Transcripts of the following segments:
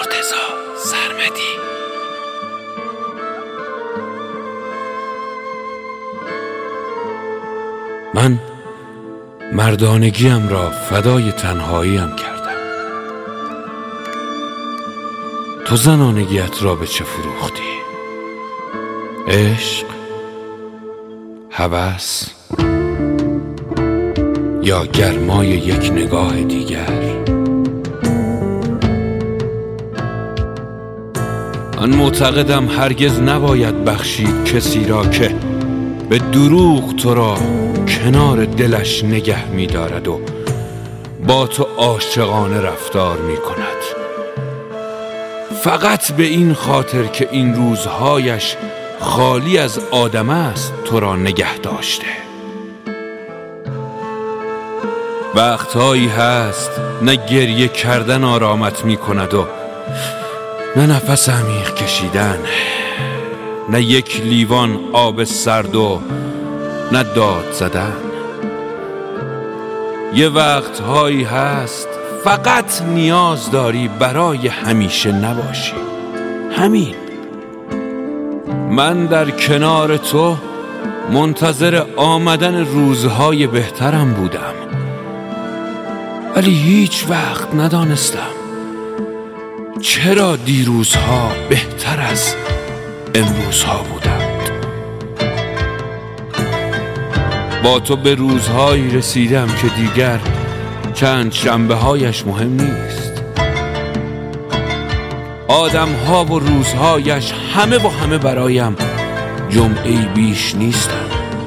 مرتضی سرمدی. من مردانگیم را فدای تنهاییم کردم. تو زنانگیت را به چه فروختی؟ عشق، هوس یا گرمای یک نگاه دیگر؟ من معتقدم هرگز نباید بخشید کسی را که به دروغ تو را کنار دلش نگه می دارد و با تو عاشقانه رفتار می کند، فقط به این خاطر که این روزهایش خالی از آدم است تو را نگه داشته. وقتهایی هست نه گریه کردن آرامت می کند و نه نفس عمیق کشیدن، نه یک لیوان آب سرد و نه داد زدن. یه وقتهایی هست فقط نیاز داری برای همیشه نباشی. همین. من در کنار تو منتظر آمدن روزهای بهترم بودم، ولی هیچ وقت ندانستم چرا دیروزها بهتر از امروزها بودند. با تو به روزهایی رسیدم که دیگر چند شنبه هایش مهم نیست. آدمها و روزهایش همه برایم جمعه‌ای بیش نیستم.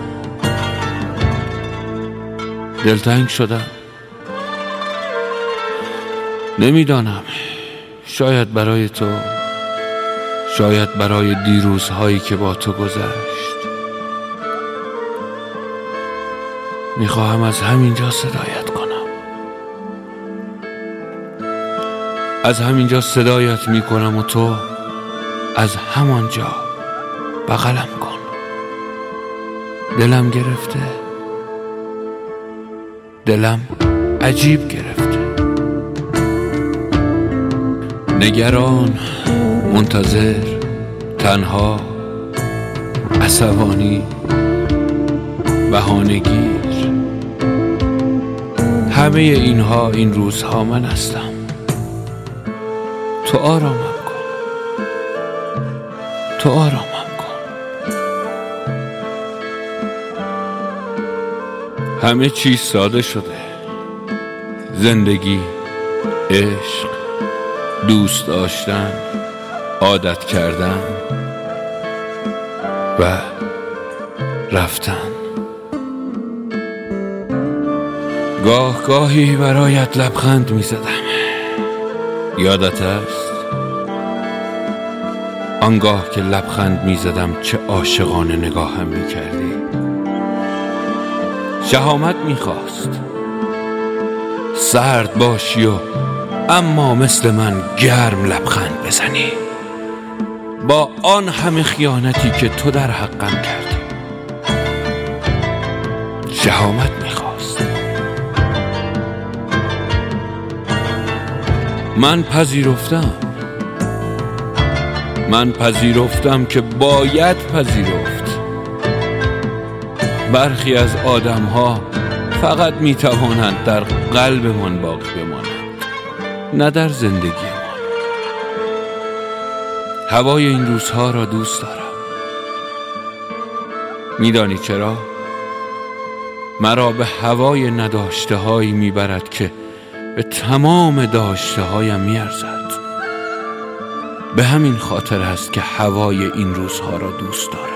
دلتنگ شدم. نمیدانم، شاید برای تو، شاید برای دیروزهایی که با تو گذشت. میخواهم از همینجا صدایت کنم. از همینجا صدایت میکنم و تو از همانجا بغلم کن. دلم گرفته، دلم عجیب گرفته. نگران، منتظر، تنها، عصبانی، بهانه‌گیر، همه اینها این روزها من هستم. تو آرامم کن، تو آرامم کن. همه چیز ساده شده. زندگی، عشق، دوست داشتن، عادت کردن و رفتن. گاهی برایت لبخند می زدم. یادت است؟ آنگاه که لبخند می زدم چه عاشقانه نگاهم می کردی. شهامت می خواست سرد باشی و اما مثل من گرم لبخند بزنی، با آن همه خیانتی که تو در حقم کردی. شهامت میخواست. من پذیرفتم که باید پذیرفت. برخی از آدمها فقط میتوانند در قلبمان باقی بمانند، نه در زندگی ما. هوای این روزها را دوست دارم. میدانی چرا؟ مرا به هوای نداشته هایی میبرد که به تمام داشته هایم میارزد. به همین خاطر است که هوای این روزها را دوست دارم.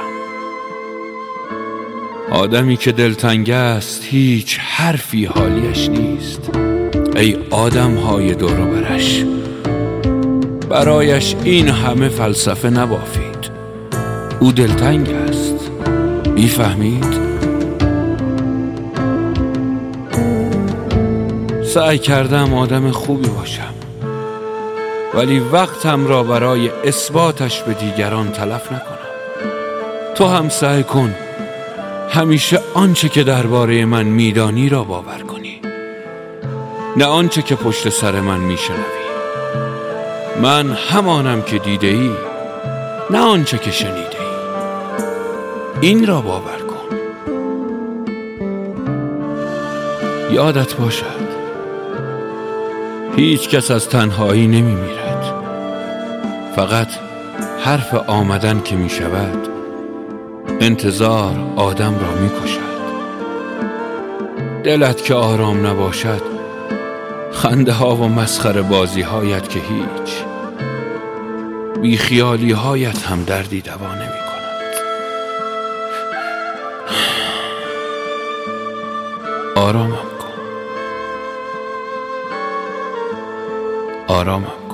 آدمی که دلتنگ است هیچ حرفی حالیش نیست. ای آدم های دور و برش، برایش این همه فلسفه نبافید. او دلتنگ است. میفهمید؟ سعی کردم آدم خوبی باشم، ولی وقتم را برای اثباتش به دیگران تلف نکنم. تو هم سعی کن همیشه آنچه که درباره من میدانی را باور کنی، نه آنچه که پشت سر من میشنوی، من همانم که دیده ای، نه آنچه که شنیده ای. این را باور کن. یادت باشد هیچ کس از تنهایی نمی میرد. فقط حرف آمدن که می شود انتظار آدم را می کشد. دلت که آرام نباشد خنده ها و مسخره بازی هایت که هیچ، بی خیالی هایت هم دردی دوا نمی کند. آرامم کن، آرامم.